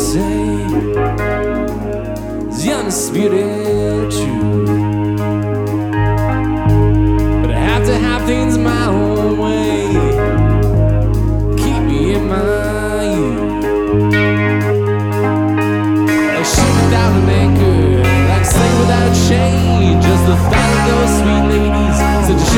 say is the undisputed truth. But I have to have things my